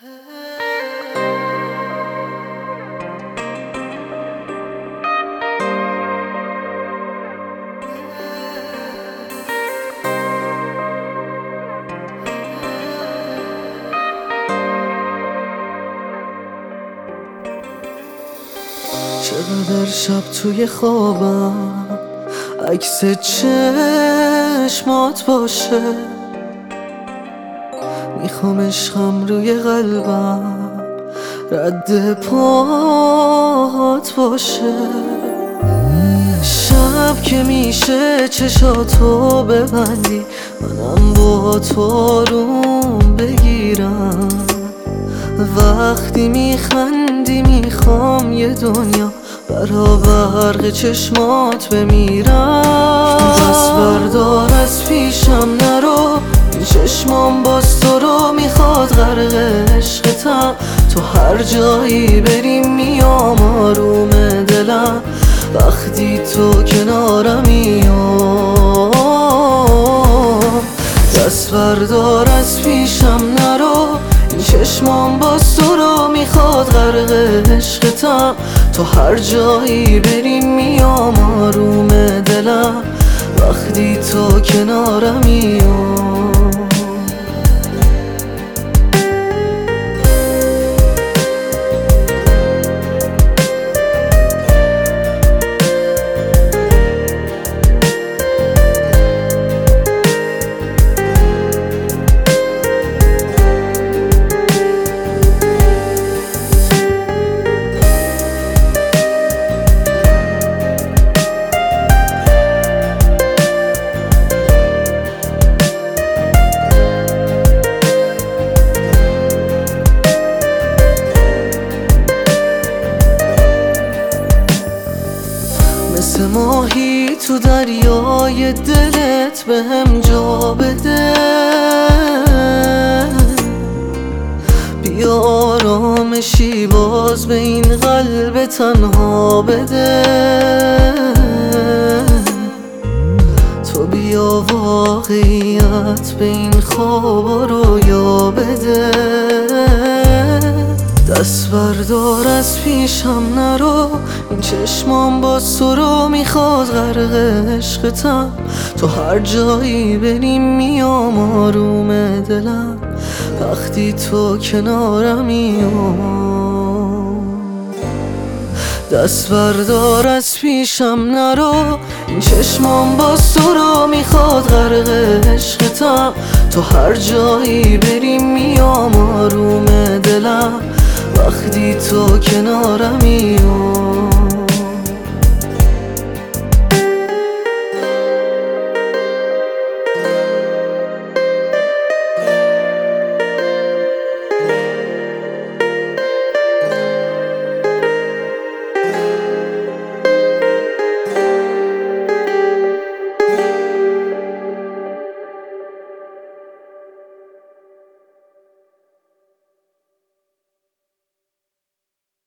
چقدر شب توی خوابم عکس چشمات باشه، میخوام عشقم روی قلبم رد پات باشه. شب که میشه چشاتو ببندی، منم با تو آروم بگیرم. وقتی میخندی میخوام یه دنیا برابر چشمات بمیرم. دست بردار از پیشم نرو، این چشمام باز تو رو میخواد غرق عشقتم. تو هر جایی بریم میام آروم دلم، وقتی تو کنارمی. دست بردار از پیشم نرو، این چشمام باز تو رو میخواد غرق عشقتم. تو هر جایی بریم میام آروم دلم، وقتی تو کنارمی. مثل ماهی تو دریای دلت بهم جا بده، بیا آرامشی باز به این قلب تنها بده. تو بیا واقعیت به این خواب و رویا بده. دست بردار از پیشم نرو، این چشمام باز تو رو میخواد غرق عشقتم. تو هر جایی بریم میام آروم دلم، وقتی تو کنارمی. دست بردار از پیشم نرو، این چشمام باز تو رو میخواد غرق عشقتم. تو هر جایی بریم میام آروم دلم، وقتی تو کنارمی.